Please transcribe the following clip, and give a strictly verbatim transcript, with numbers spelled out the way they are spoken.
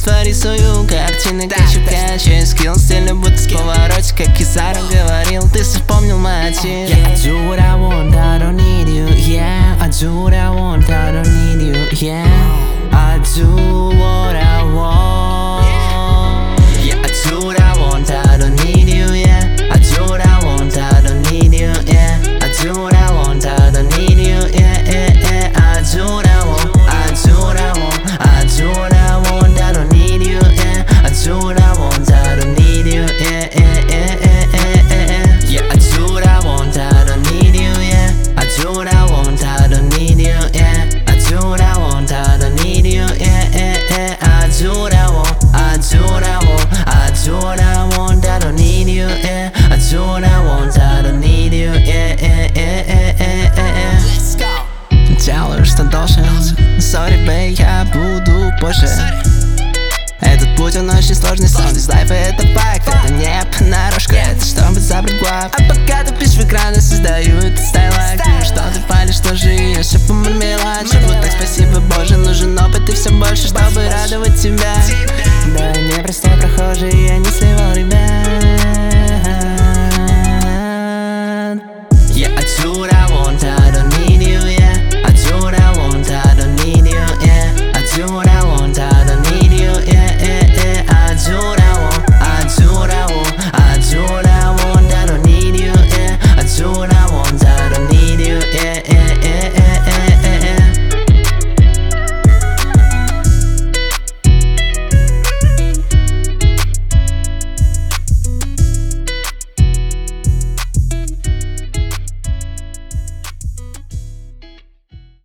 Чувства рисую, картины качу, качаю скилл стильно, будто с повороте, как Кизару говорил. Ты вспомнил мотив. Yeah, I do what I want, I don't need you. Yeah, I do what I want, I don't need you. Yeah, I do what I want. Yeah, I do what I want, I don't need you. Yeah, I do what I want, I don't need you. Yeah, I do what I want, I don't need you. Yeah, yeah, yeah, I do what I want, I do what I want, I do what I want, I don't need you. Yeah, I do what I want, I don't need you. Yeah, yeah, yeah, yeah, yeah, yeah. Yeah, I do what I want, I don't need you. Yeah, I do what I want, I don't need you. Yeah, I do what I want, I don't need you. Yeah, yeah, yeah, I do what I want, I do what I want, I do what I want, I don't need you. Yeah, I do what I want, I don't need you. Yeah, yeah, yeah, yeah, yeah, yeah. Let's go. Делаю, что должен. Sorry, babe, я буду позже. Этот путь, он очень сложный, сон из лайфа, это факт. Это не понарошку, это чтобы забрать глав. А пока ты пишешь в экраны, создаю этот стайл-акт. Что ты палишь, что живешь, все по мармеладу. Живу так, спасибо, Боже, нужен опыт и все больше, чтобы радовать тебя.